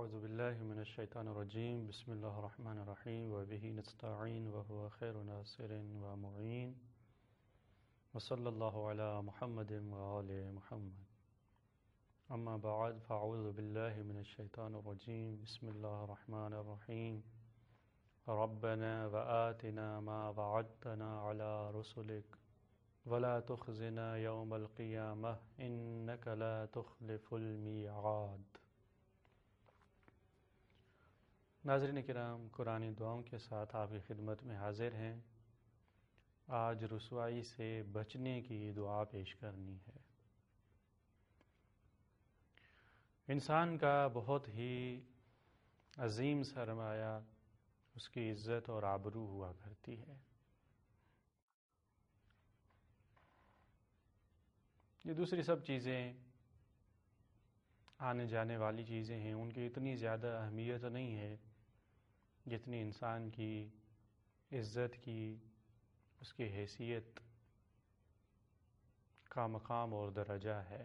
اعوذ باللہ من الشیطان الرجیم بسم اللہ الرحمن الرحیم وبہ نستعین وهو خیر ناصر ومعین وصلی اللہ علی محمد وآل محمد اما بعد فاعوذ باللہ من الشیطان الرجیم بسم اللہ الرحمن الرحیم ربنا وآتنا ما وعدتنا علی رسلک ولا تخزنا یوم القیامہ انک لا تخلف المیعاد۔ ناظرین کرام، قرآن دعاؤں کے ساتھ آپ کی خدمت میں حاضر ہیں۔ آج رسوائی سے بچنے کی دعا پیش کرنی ہے۔ انسان کا بہت ہی عظیم سرمایہ اس کی عزت اور آبرو ہوا کرتی ہے۔ یہ دوسری سب چیزیں آنے جانے والی چیزیں ہیں، ان کی اتنی زیادہ اہمیت نہیں ہے جتنی انسان کی عزت کی، اس کی حیثیت کا مقام اور درجہ ہے۔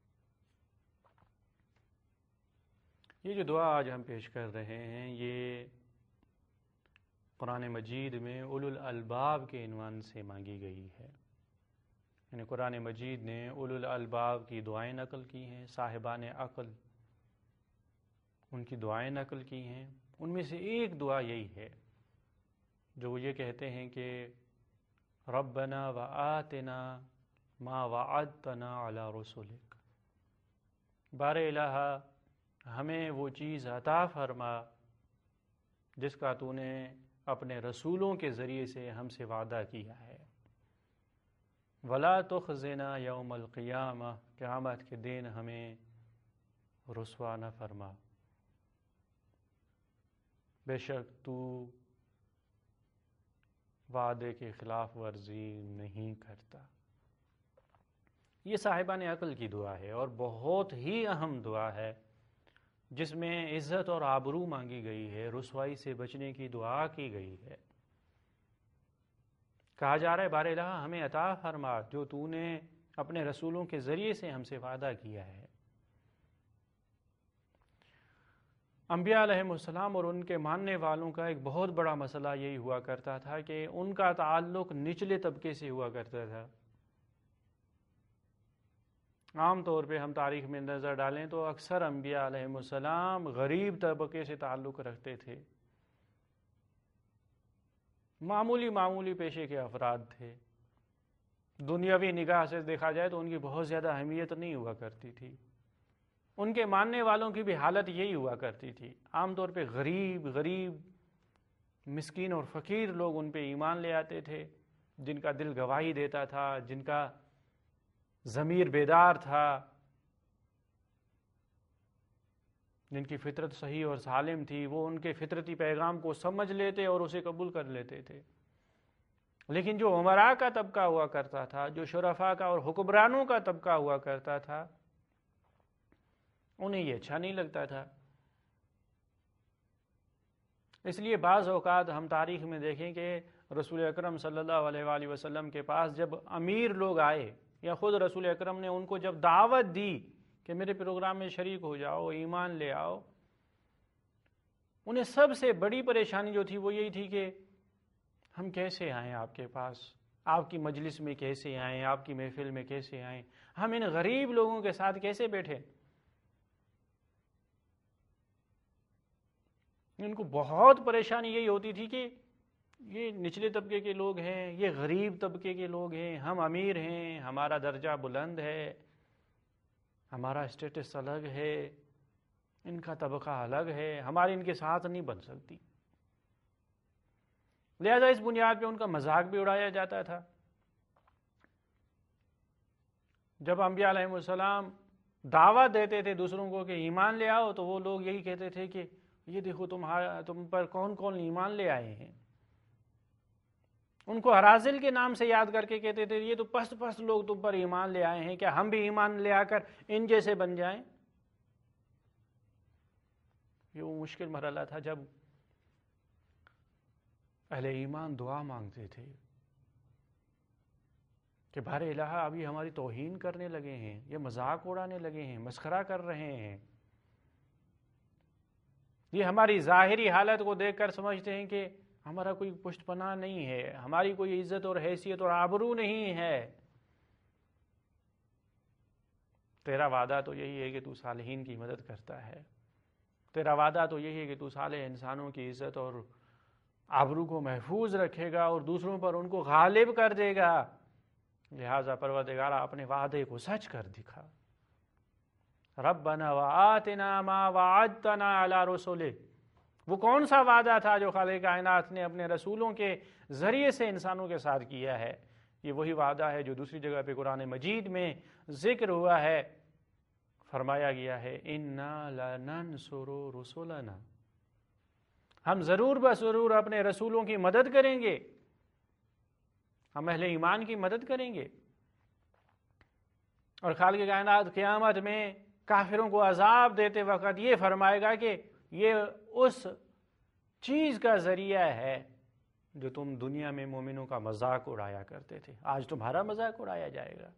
یہ جو دعا آج ہم پیش کر رہے ہیں، یہ قرآن مجید میں اولو الالباب کے عنوان سے مانگی گئی ہے۔ یعنی قرآن مجید نے اولو الالباب کی دعائیں نقل کی ہیں، صاحبان عقل ان کی دعائیں نقل کی ہیں۔ ان میں سے ایک دعا یہی ہے جو وہ یہ کہتے ہیں کہ ربنا وآتنا ما وعدتنا علی رسولک، بار الہ ہمیں وہ چیز عطا فرما جس کا تو نے اپنے رسولوں کے ذریعے سے ہم سے وعدہ کیا ہے۔ ولا تخزنا یوم القیامہ، قیامت کے دن ہمیں رسوا نہ فرما، بے شک تو وعدے کی خلاف ورزی نہیں کرتا۔ یہ صاحبان عقل کی دعا ہے اور بہت ہی اہم دعا ہے، جس میں عزت اور آبرو مانگی گئی ہے، رسوائی سے بچنے کی دعا کی گئی ہے۔ کہا جا رہا ہے بار الہ ہمیں عطا فرما جو تو نے اپنے رسولوں کے ذریعے سے ہم سے وعدہ کیا ہے۔ انبیاء علیہ السلام اور ان کے ماننے والوں کا ایک بہت بڑا مسئلہ یہی ہوا کرتا تھا کہ ان کا تعلق نچلے طبقے سے ہوا کرتا تھا۔ عام طور پہ ہم تاریخ میں نظر ڈالیں تو اکثر انبیاء علیہ السلام غریب طبقے سے تعلق رکھتے تھے، معمولی پیشے کے افراد تھے۔ دنیاوی نگاہ سے دیکھا جائے تو ان کی بہت زیادہ اہمیت نہیں ہوا کرتی تھی۔ ان کے ماننے والوں کی بھی حالت یہی ہوا کرتی تھی، عام طور پہ غریب مسکین اور فقیر لوگ ان پہ ایمان لے آتے تھے، جن کا دل گواہی دیتا تھا، جن کا ضمیر بیدار تھا، جن کی فطرت صحیح اور سالم تھی، وہ ان کے فطرتی پیغام کو سمجھ لیتے اور اسے قبول کر لیتے تھے۔ لیکن جو امراء کا طبقہ ہوا کرتا تھا، جو شرفاء کا اور حکمرانوں کا طبقہ ہوا کرتا تھا، انہیں یہ اچھا نہیں لگتا تھا۔ اس لیے بعض اوقات ہم تاریخ میں دیکھیں کہ رسول اکرم صلی اللہ علیہ وآلہ وسلم کے پاس جب امیر لوگ آئے یا خود رسول اکرم نے ان کو جب دعوت دی کہ میرے پروگرام میں شریک ہو جاؤ، ایمان لے آؤ، انہیں سب سے بڑی پریشانی جو تھی وہ یہی تھی کہ ہم کیسے آئیں آپ کے پاس، آپ کی مجلس میں کیسے آئیں، آپ کی محفل میں کیسے آئیں، ہم ان غریب لوگوں کے ساتھ کیسے بیٹھیں۔ ان کو بہت پریشانی یہی ہوتی تھی کہ یہ نچلے طبقے کے لوگ ہیں، یہ غریب طبقے کے لوگ ہیں، ہم امیر ہیں، ہمارا درجہ بلند ہے، ہمارا اسٹیٹس الگ ہے، ان کا طبقہ الگ ہے، ہماری ان کے ساتھ نہیں بن سکتی۔ لہذا اس بنیاد پہ ان کا مذاق بھی اڑایا جاتا تھا۔ جب انبیاء علیہ السلام دعوت دیتے تھے دوسروں کو کہ ایمان لے آؤ، تو وہ لوگ یہی کہتے تھے کہ یہ دیکھو تم پر کون کون ایمان لے آئے ہیں۔ ان کو ہرازل کے نام سے یاد کر کے کہتے تھے یہ تو پست لوگ تم پر ایمان لے آئے ہیں، کیا ہم بھی ایمان لے آ کر ان جیسے بن جائیں۔ یہ وہ مشکل مرحلہ تھا جب اہل ایمان دعا مانگتے تھے کہ بار الہ ابھی ہماری توہین کرنے لگے ہیں، یہ مذاق اڑانے لگے ہیں، مسخرہ کر رہے ہیں، یہ ہماری ظاہری حالت کو دیکھ کر سمجھتے ہیں کہ ہمارا کوئی پشت پناہ نہیں ہے، ہماری کوئی عزت اور حیثیت اور آبرو نہیں ہے۔ تیرا وعدہ تو یہی ہے کہ تو صالحین کی مدد کرتا ہے، تیرا وعدہ تو یہی ہے کہ تو صالح انسانوں کی عزت اور آبرو کو محفوظ رکھے گا اور دوسروں پر ان کو غالب کر دے گا، لہٰذا پروردگارا اپنے وعدے کو سچ کر دکھا۔ ربنا وآتنا ما وعدتنا علی رسولک، وہ کون سا وعدہ تھا جو خالق کائنات نے اپنے رسولوں کے ذریعے سے انسانوں کے ساتھ کیا ہے؟ یہ وہی وعدہ ہے جو دوسری جگہ پہ قرآن مجید میں ذکر ہوا ہے، فرمایا گیا ہے اِنَّا لَنَنْصُرُ رُسُلَنَا، ہم ضرور بضرور اپنے رسولوں کی مدد کریں گے، ہم اہل ایمان کی مدد کریں گے۔ اور خالق کائنات قیامت میں کافروں کو عذاب دیتے وقت یہ فرمائے گا کہ یہ اس چیز کا ذریعہ ہے جو تم دنیا میں مومنوں کا مذاق اڑایا کرتے تھے، آج تمہارا مذاق اڑایا جائے گا۔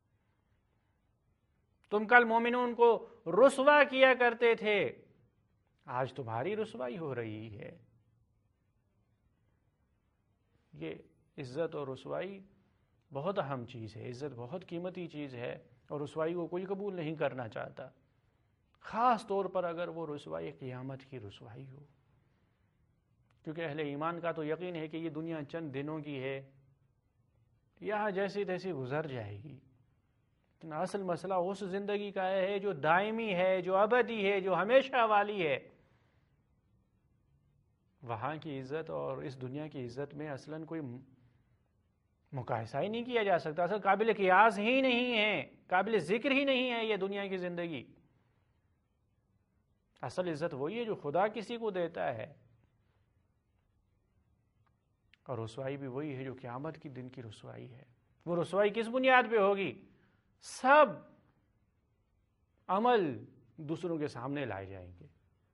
تم کل مومنوں کو رسوا کیا کرتے تھے، آج تمہاری رسوائی ہو رہی ہے۔ یہ عزت اور رسوائی بہت اہم چیز ہے، عزت بہت قیمتی چیز ہے، اور رسوائی کو کوئی قبول نہیں کرنا چاہتا، خاص طور پر اگر وہ رسوائی قیامت کی رسوائی ہو، کیونکہ اہل ایمان کا تو یقین ہے کہ یہ دنیا چند دنوں کی ہے، یہاں جیسی تیسی گزر جائے گی، لیکن اصل مسئلہ اس زندگی کا ہے جو دائمی ہے، جو ابدی ہے، جو ہمیشہ والی ہے۔ وہاں کی عزت اور اس دنیا کی عزت میں اصلاً کوئی مقایسہ ہی نہیں کیا جا سکتا، اصل قابل قیاس ہی نہیں ہے، قابل ذکر ہی نہیں ہے یہ دنیا کی زندگی۔ اصل عزت وہی ہے جو خدا کسی کو دیتا ہے، اور رسوائی بھی وہی ہے جو قیامت کی دن کی رسوائی ہے۔ وہ رسوائی کس بنیاد پہ ہوگی؟ سب عمل دوسروں کے سامنے لائے جائیں گے۔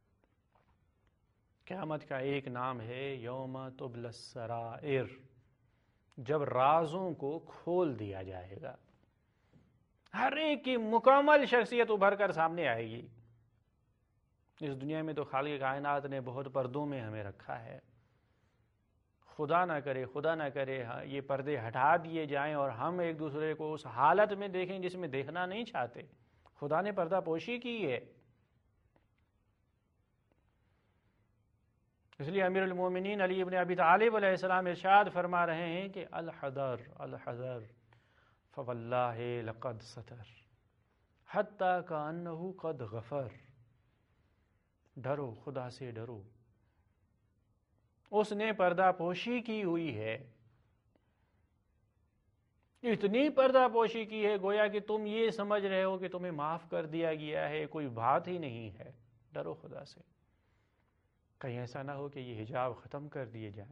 قیامت کا ایک نام ہے یوم تبلی السرائر، جب رازوں کو کھول دیا جائے گا، ہر ایک کی مکمل شخصیت ابھر کر سامنے آئے گی۔ اس دنیا میں تو خالق کائنات نے بہت پردوں میں ہمیں رکھا ہے، خدا نہ کرے یہ پردے ہٹا دیے جائیں اور ہم ایک دوسرے کو اس حالت میں دیکھیں جس میں دیکھنا نہیں چاہتے۔ خدا نے پردہ پوشی کی ہے، اس لیے امیر المومنین علی ابن ابی طالب علیہ السلام ارشاد فرما رہے ہیں کہ الحذر الحذر فواللہ لقد ستر حتی کأنہ قد غفر، ڈرو، خدا سے ڈرو، اس نے پردہ پوشی کی ہوئی ہے، اتنی پردہ پوشی کی ہے گویا کہ تم یہ سمجھ رہے ہو کہ تمہیں معاف کر دیا گیا ہے، کوئی بات ہی نہیں ہے۔ ڈرو خدا سے، کہیں ایسا نہ ہو کہ یہ حجاب ختم کر دیے جائیں،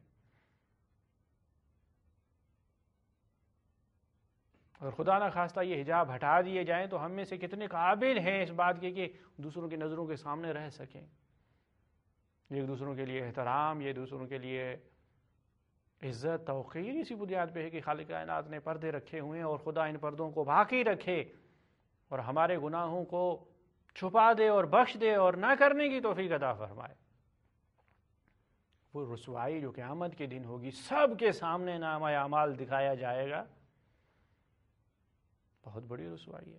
اور خدا نہ خواستہ یہ حجاب ہٹا دیے جائیں تو ہم میں سے کتنے قابل ہیں اس بات کے کہ دوسروں کی نظروں کے سامنے رہ سکیں، ایک دوسروں کے لیے احترام، یہ دوسروں کے لیے عزت توقیر اسی بنیاد پہ ہے کہ خالق کائنات نے پردے رکھے ہوئے ہیں، اور خدا ان پردوں کو باقی رکھے اور ہمارے گناہوں کو چھپا دے اور بخش دے اور نہ کرنے کی توفیق عطا فرمائے۔ وہ رسوائی جو قیامت کے دن ہوگی، سب کے سامنے نامہ اعمال دکھایا جائے گا، بہت بڑی رسوائی ہے۔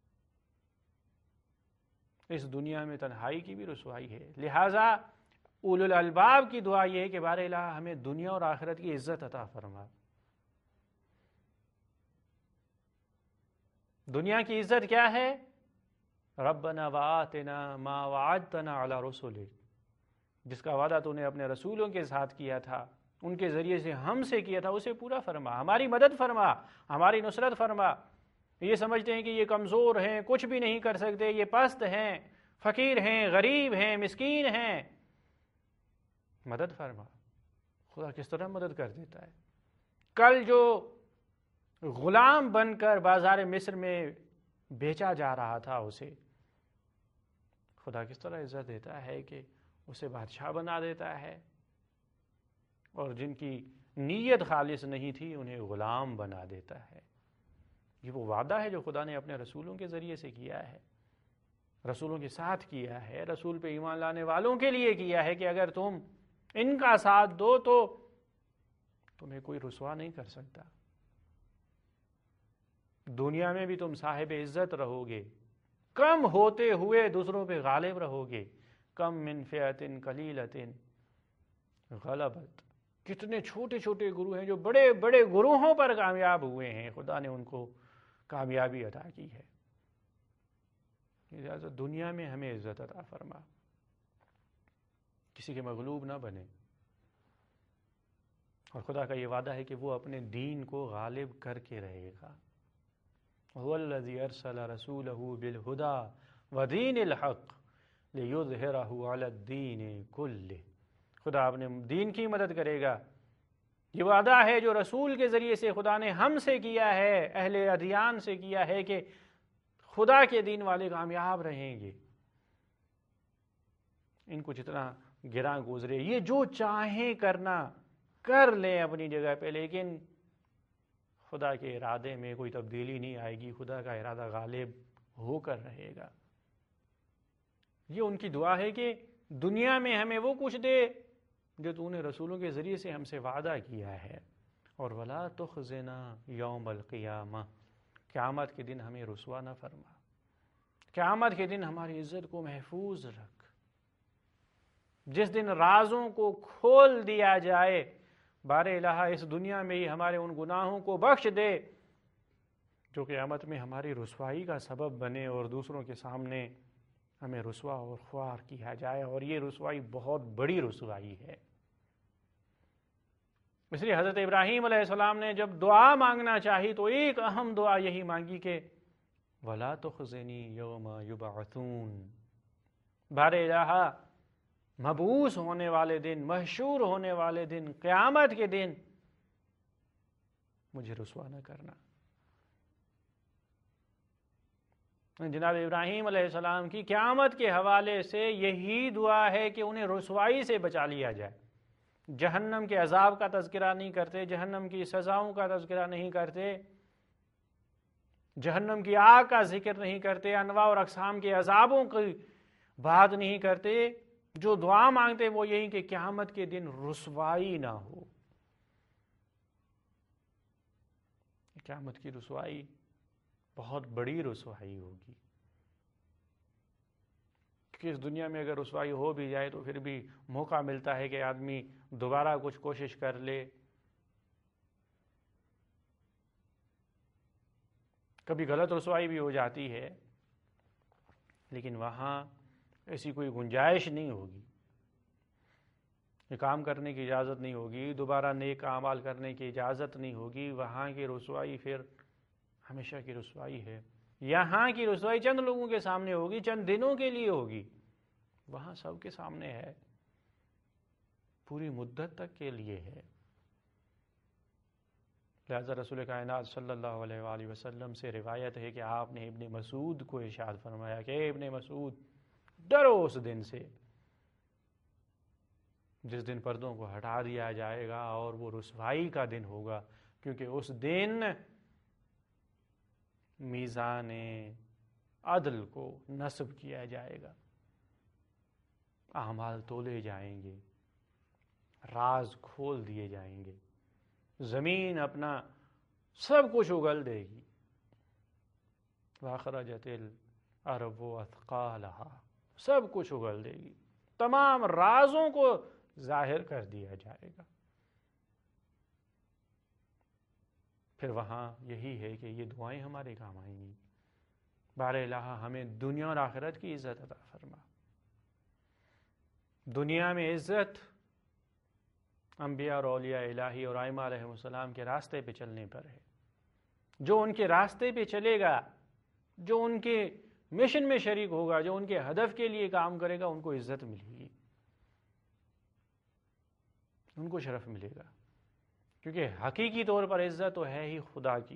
اس دنیا میں تنہائی کی بھی رسوائی ہے، لہٰذا اولو الالباب کی دعا یہ ہے کہ بار الہ ہمیں دنیا اور آخرت کی عزت عطا فرما۔ دنیا کی عزت کیا ہے؟ ربنا وآتنا ما وعدتنا علی رسولک، جس کا وعدہ تو نے اپنے رسولوں کے ساتھ کیا تھا، ان کے ذریعے سے ہم سے کیا تھا، اسے پورا فرما، ہماری مدد فرما، ہماری نصرت فرما۔ یہ سمجھتے ہیں کہ یہ کمزور ہیں، کچھ بھی نہیں کر سکتے، یہ پست ہیں، فقیر ہیں، غریب ہیں، مسکین ہیں، مدد فرما۔ خدا کس طرح مدد کر دیتا ہے۔ کل جو غلام بن کر بازار مصر میں بیچا جا رہا تھا، اسے خدا کس طرح عزت دیتا ہے کہ اسے بادشاہ بنا دیتا ہے، اور جن کی نیت خالص نہیں تھی انہیں غلام بنا دیتا ہے۔ یہ وہ وعدہ ہے جو خدا نے اپنے رسولوں کے ذریعے سے کیا ہے۔ رسولوں کے ساتھ کیا ہے، رسول پہ ایمان لانے والوں کے لیے کیا ہے کہ اگر تم ان کا ساتھ دو تو تمہیں کوئی رسوا نہیں کر سکتا، دنیا میں بھی تم صاحب عزت رہو گے، کم ہوتے ہوئے دوسروں پہ غالب رہو گے. کم من فئۃ قلیلۃ غلبت، کتنے چھوٹے چھوٹے گروہ ہیں جو بڑے بڑے گروہوں پر کامیاب ہوئے ہیں، خدا نے ان کو کامیابی عطا کی ہے. لہٰذا دنیا میں ہمیں عزت عطا فرما، کسی کے مغلوب نہ بنے، اور خدا کا یہ وعدہ ہے کہ وہ اپنے دین کو غالب کر کے رہے گا. هو الذی ارسل رسولہ بالہدی ودین الحق لیظہرہ علی الدین کلہ. خدا اپنے دین کی مدد کرے گا. یہ وعدہ ہے جو رسول کے ذریعے سے خدا نے ہم سے کیا ہے، اہل ادیان سے کیا ہے، کہ خدا کے دین والے کامیاب رہیں گے. ان کو جتنا گراں گزرے، یہ جو چاہیں کرنا کر لیں اپنی جگہ پہ، لیکن خدا کے ارادے میں کوئی تبدیلی نہیں آئے گی، خدا کا ارادہ غالب ہو کر رہے گا. یہ ان کی دعا ہے کہ دنیا میں ہمیں وہ کچھ دے جو تو نے رسولوں کے ذریعے سے ہم سے وعدہ کیا ہے، اور وَلَا تُخْزِنَا يَوْمَ الْقِيَامَةِ، قیامت کے دن ہمیں رسوا نہ فرما، قیامت کے دن ہماری عزت کو محفوظ رکھ، جس دن رازوں کو کھول دیا جائے. بار الہ اس دنیا میں ہی ہمارے ان گناہوں کو بخش دے جو قیامت میں ہماری رسوائی کا سبب بنے، اور دوسروں کے سامنے ہمیں رسوا اور خوار کیا جائے، اور یہ رسوائی بہت بڑی رسوائی ہے. اس لیے حضرت ابراہیم علیہ السلام نے جب دعا مانگنا چاہی تو ایک اہم دعا یہی مانگی کہ وَلَا تُخْزِنِي يَوْمَ يُبْعَثُونَ. بار الہ مبعوث ہونے والے دن، محشور ہونے والے دن، قیامت کے دن مجھے رسوا نہ کرنا. جناب ابراہیم علیہ السلام کی قیامت کے حوالے سے یہی دعا ہے کہ انہیں رسوائی سے بچا لیا جائے. جہنم کے عذاب کا تذکرہ نہیں کرتے، جہنم کی سزاؤں کا تذکرہ نہیں کرتے، جہنم کی آگ کا ذکر نہیں کرتے، انواع اور اقسام کے عذابوں کی بات نہیں کرتے. جو دعا مانگتے وہ یہی کہ قیامت کے دن رسوائی نہ ہو. قیامت کی رسوائی بہت بڑی رسوائی ہوگی، کیونکہ اس دنیا میں اگر رسوائی ہو بھی جائے تو پھر بھی موقع ملتا ہے کہ آدمی دوبارہ کچھ کوشش کر لے. کبھی غلط رسوائی بھی ہو جاتی ہے، لیکن وہاں ایسی کوئی گنجائش نہیں ہوگی، یہ کام کرنے کی اجازت نہیں ہوگی، دوبارہ نیک اعمال کرنے کی اجازت نہیں ہوگی. وہاں کی رسوائی پھر ہمیشہ کی رسوائی ہے. یہاں کی رسوائی چند لوگوں کے سامنے ہوگی، چند دنوں کے لیے ہوگی، وہاں سب کے سامنے ہے، پوری مدت تک کے لیے ہے. لہذا رسول کائنات صلی اللہ علیہ وآلہ وسلم سے روایت ہے کہ آپ نے ابن مسعود کو ارشاد فرمایا کہ اے ابن مسعود، ڈرو اس دن سے جس دن پردوں کو ہٹا دیا جائے گا، اور وہ رسوائی کا دن ہوگا، کیونکہ اس دن میزان عدل کو نصب کیا جائے گا، اعمال تولے جائیں گے، راز کھول دیے جائیں گے، زمین اپنا سب کچھ اگل دے گی. وَأَخْرَجَتِ الْأَرْضُ أَثْقَالَهَا، سب کچھ اگل دے گی، تمام رازوں کو ظاہر کر دیا جائے گا. پھر وہاں یہی ہے کہ یہ دعائیں ہمارے کام آئیں گی. بار الہ ہمیں دنیا اور آخرت کی عزت عطا فرما. دنیا میں عزت انبیاء اور اولیاء الہی اور ائمہ علیہ السلام کے راستے پہ چلنے پر ہے. جو ان کے راستے پہ چلے گا، جو ان کے مشن میں شریک ہوگا، جو ان کے ہدف کے لیے کام کرے گا، ان کو عزت ملے گی، ان کو شرف ملے گا، کیونکہ حقیقی طور پر عزت تو ہے ہی خدا کی.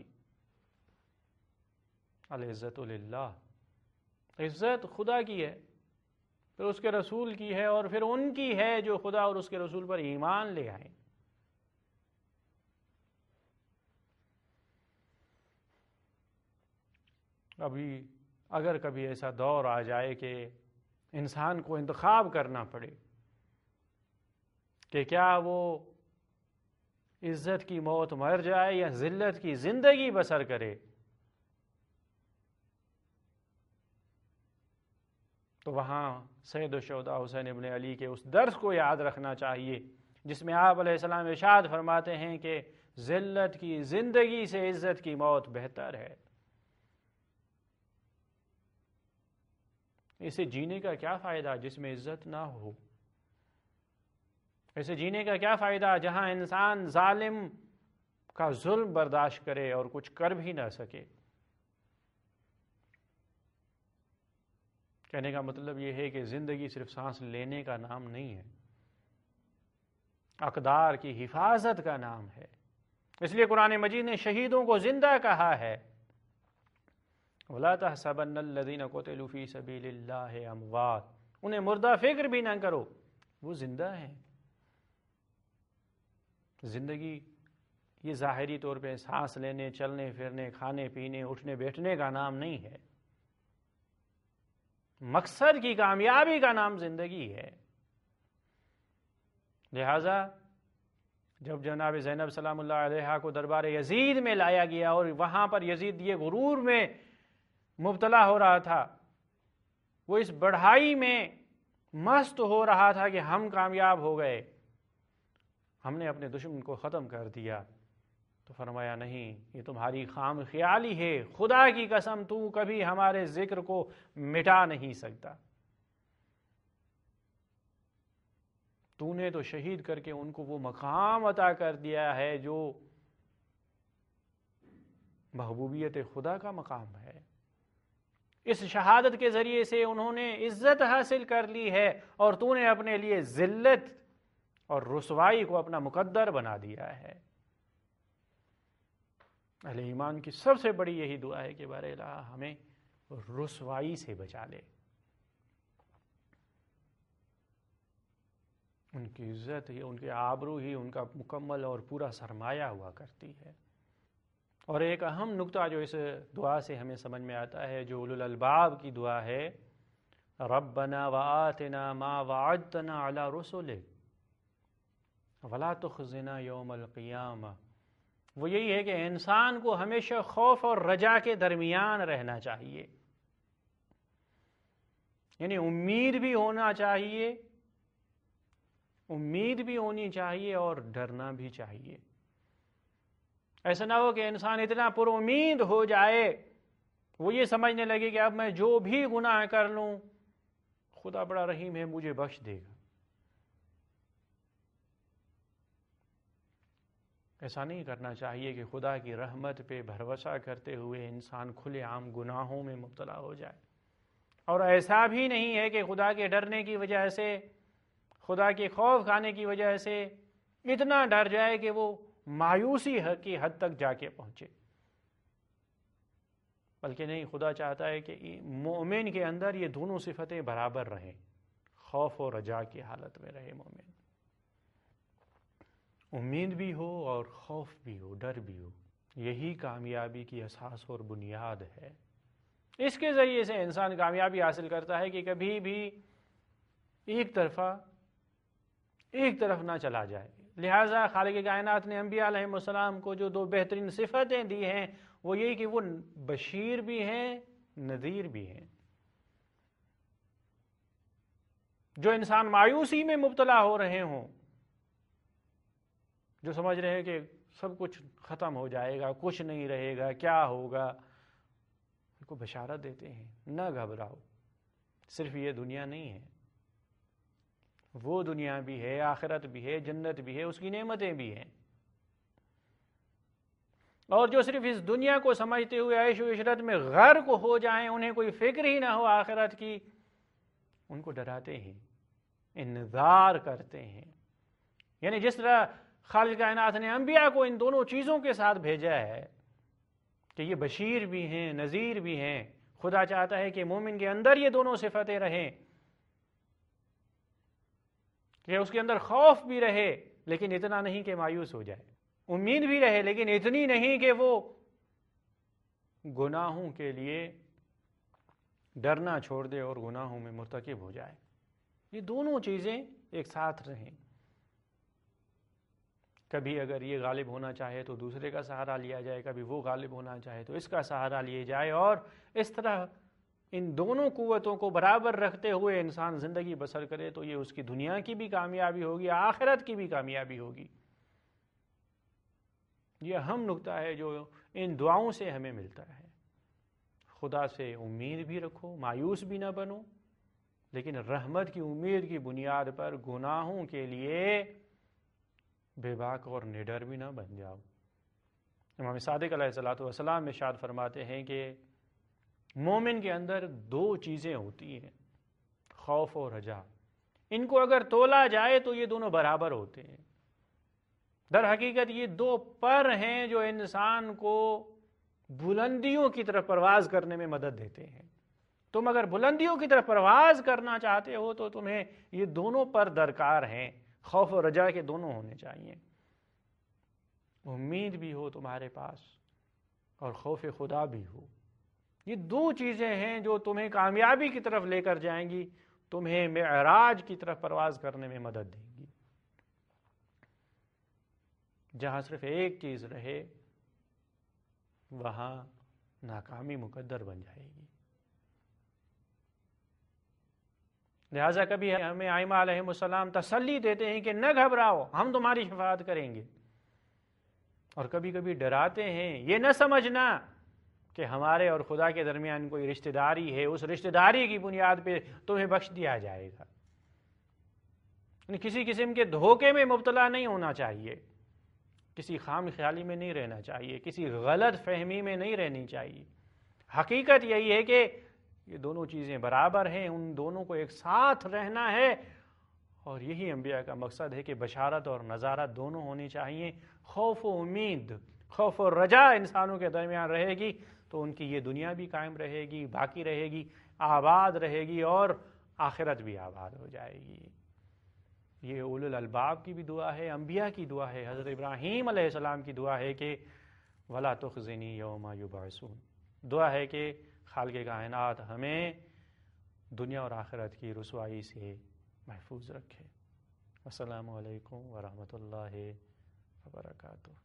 العزت للہ، عزت خدا کی ہے، پھر اس کے رسول کی ہے، اور پھر ان کی ہے جو خدا اور اس کے رسول پر ایمان لے آئیں. ابھی اگر کبھی ایسا دور آ جائے کہ انسان کو انتخاب کرنا پڑے کہ کیا وہ عزت کی موت مر جائے یا ذلت کی زندگی بسر کرے، تو وہاں سید الشہداء حسین ابن علی کے اس درس کو یاد رکھنا چاہیے جس میں آپ علیہ السلام ارشاد فرماتے ہیں کہ ذلت کی زندگی سے عزت کی موت بہتر ہے۔ اسے جینے کا کیا فائدہ جس میں عزت نہ ہو؟ ایسے جینے کا کیا فائدہ جہاں انسان ظالم کا ظلم برداشت کرے اور کچھ کر بھی نہ سکے؟ کہنے کا مطلب یہ ہے کہ زندگی صرف سانس لینے کا نام نہیں ہے، اقدار کی حفاظت کا نام ہے۔ اس لیے قرآن مجید نے شہیدوں کو زندہ کہا ہے، وَلَا تَحْسَبَنَّ الَّذِينَ قُتِلُوا فِي سَبِيلِ اللَّهِ أَمْوَاتٌ، انہیں مردہ فکر بھی نہ کرو، وہ زندہ ہیں۔ زندگی یہ ظاہری طور پہ سانس لینے، چلنے پھرنے، کھانے پینے، اٹھنے بیٹھنے کا نام نہیں ہے، مقصد کی کامیابی کا نام زندگی ہے۔ لہذا جب جناب زینب سلام اللہ علیہا کو دربار یزید میں لایا گیا اور وہاں پر یزید یہ غرور میں مبتلا ہو رہا تھا، وہ اس بڑھائی میں مست ہو رہا تھا کہ ہم کامیاب ہو گئے، ہم نے اپنے دشمن کو ختم کر دیا، تو فرمایا نہیں، یہ تمہاری خام خیالی ہے، خدا کی قسم تو کبھی ہمارے ذکر کو مٹا نہیں سکتا، تو نے تو شہید کر کے ان کو وہ مقام عطا کر دیا ہے جو محبوبیت خدا کا مقام ہے۔ اس شہادت کے ذریعے سے انہوں نے عزت حاصل کر لی ہے اور تو نے اپنے لیے ذلت اور رسوائی کو اپنا مقدر بنا دیا ہے۔ اہل ایمان کی سب سے بڑی یہی دعا ہے کہ بار الہ ہمیں رسوائی سے بچا لے۔ ان کی عزت ہی، ان کے آبرو ہی ان کا مکمل اور پورا سرمایہ ہوا کرتی ہے۔ اور ایک اہم نقطہ جو اس دعا سے ہمیں سمجھ میں آتا ہے، جو اولو الالباب کی دعا ہے، ربنا وآتنا ما وعدتنا علی رسلک ولا تخزنا یوم القیامہ، وہ یہی ہے کہ انسان کو ہمیشہ خوف اور رجا کے درمیان رہنا چاہیے، یعنی امید بھی ہونا چاہیے، امید بھی ہونی چاہیے اور ڈرنا بھی چاہیے۔ ایسا نہ ہو کہ انسان اتنا پر امید ہو جائے، وہ یہ سمجھنے لگے کہ اب میں جو بھی گناہ کر لوں خدا بڑا رحیم ہے، مجھے بخش دے گا۔ ایسا نہیں کرنا چاہیے کہ خدا کی رحمت پہ بھروسہ کرتے ہوئے انسان کھلے عام گناہوں میں مبتلا ہو جائے، اور ایسا بھی نہیں ہے کہ خدا کے ڈرنے کی وجہ سے، خدا کے خوف کھانے کی وجہ سے اتنا ڈر جائے کہ وہ مایوسی کی حد تک جا کے پہنچے، بلکہ نہیں، خدا چاہتا ہے کہ مومن کے اندر یہ دونوں صفتیں برابر رہیں، خوف و رجا کی حالت میں رہے مومن، امید بھی ہو اور خوف بھی ہو، ڈر بھی ہو۔ یہی کامیابی کی اساس اور بنیاد ہے۔ اس کے ذریعے سے انسان کامیابی حاصل کرتا ہے کہ کبھی بھی ایک طرف نہ چلا جائے۔ لہٰذا خالق کائنات نے انبیاء علیہ السلام کو جو دو بہترین صفتیں دی ہیں وہ یہی کہ وہ بشیر بھی ہیں، نذیر بھی ہیں۔ جو انسان مایوسی میں مبتلا ہو رہے ہوں، جو سمجھ رہے ہیں کہ سب کچھ ختم ہو جائے گا، کچھ نہیں رہے گا، کیا ہوگا، ان کو بشارت دیتے ہیں، نہ گھبراؤ، صرف یہ دنیا نہیں ہے، وہ دنیا بھی ہے، آخرت بھی ہے، جنت بھی ہے، اس کی نعمتیں بھی ہیں۔ اور جو صرف اس دنیا کو سمجھتے ہوئے عیش و عشرت میں غرق ہو جائیں، انہیں کوئی فکر ہی نہ ہو آخرت کی، ان کو ڈراتے ہیں، انذار کرتے ہیں۔ یعنی جس طرح خالق کائنات نے انبیاء کو ان دونوں چیزوں کے ساتھ بھیجا ہے کہ یہ بشیر بھی ہیں، نذیر بھی ہیں، خدا چاہتا ہے کہ مومن کے اندر یہ دونوں صفتیں رہیں، کہ اس کے اندر خوف بھی رہے لیکن اتنا نہیں کہ مایوس ہو جائے، امید بھی رہے لیکن اتنی نہیں کہ وہ گناہوں کے لیے ڈرنا چھوڑ دے اور گناہوں میں مرتکب ہو جائے. یہ دونوں چیزیں ایک ساتھ رہیں. کبھی اگر یہ غالب ہونا چاہے تو دوسرے کا سہارا لیا جائے، کبھی وہ غالب ہونا چاہے تو اس کا سہارا لیے جائے، اور اس طرح ان دونوں قوتوں کو برابر رکھتے ہوئے انسان زندگی بسر کرے تو یہ اس کی دنیا کی بھی کامیابی ہوگی، آخرت کی بھی کامیابی ہوگی. یہ اہم نقطہ ہے جو ان دعاؤں سے ہمیں ملتا ہے. خدا سے امید بھی رکھو، مایوس بھی نہ بنو، لیکن رحمت کی امید کی بنیاد پر گناہوں کے لیے بے باک اور نڈر بھی نہ بن جاؤ. امام صادق علیہ السلام ارشاد فرماتے ہیں کہ مومن کے اندر دو چیزیں ہوتی ہیں، خوف اور رجا. ان کو اگر تولا جائے تو یہ دونوں برابر ہوتے ہیں. در حقیقت یہ دو پر ہیں جو انسان کو بلندیوں کی طرف پرواز کرنے میں مدد دیتے ہیں. تم اگر بلندیوں کی طرف پرواز کرنا چاہتے ہو تو تمہیں یہ دونوں پر درکار ہیں. خوف و رجا کے دونوں ہونے چاہیے. امید بھی ہو تمہارے پاس اور خوف خدا بھی ہو. یہ دو چیزیں ہیں جو تمہیں کامیابی کی طرف لے کر جائیں گی، تمہیں معراج کی طرف پرواز کرنے میں مدد دیں گی. جہاں صرف ایک چیز رہے وہاں ناکامی مقدر بن جائے گی. لہٰذا کبھی ہمیں ائمہ علیہم السلام تسلی دیتے ہیں کہ نہ گھبراؤ، ہم تمہاری شفاعت کریں گے، اور کبھی کبھی ڈراتے ہیں یہ نہ سمجھنا کہ ہمارے اور خدا کے درمیان کوئی رشتہ داری ہے، اس رشتہ داری کی بنیاد پہ تمہیں بخش دیا جائے گا. کسی قسم کے دھوکے میں مبتلا نہیں ہونا چاہیے، کسی خام خیالی میں نہیں رہنا چاہیے، کسی غلط فہمی میں نہیں رہنی چاہیے. حقیقت یہی ہے کہ یہ دونوں چیزیں برابر ہیں، ان دونوں کو ایک ساتھ رہنا ہے، اور یہی انبیاء کا مقصد ہے کہ بشارت اور نذارت دونوں ہونی چاہیے. خوف و امید، خوف و رجا انسانوں کے درمیان رہے گی تو ان کی یہ دنیا بھی قائم رہے گی، باقی رہے گی، آباد رہے گی، اور آخرت بھی آباد ہو جائے گی. یہ اولو الالباب کی بھی دعا ہے، انبیاء کی دعا ہے. حضرت ابراہیم علیہ السلام کی دعا ہے کہ وَلَا تُخْزِنِي يَوْمَ يُبْعَثُونَ. دعا ہے کہ خالق کائنات ہمیں دنیا اور آخرت کی رسوائی سے محفوظ رکھے. السلام علیکم ورحمۃ اللہ وبرکاتہ.